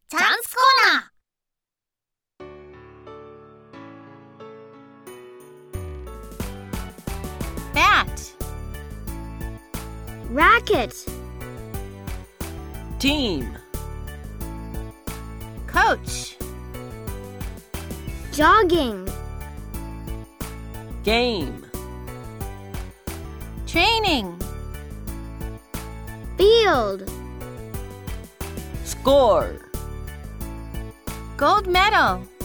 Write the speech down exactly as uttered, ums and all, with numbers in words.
チャンスコーナー。 Bat Racket Team Coach Jogging Game Training Field Score Gold medal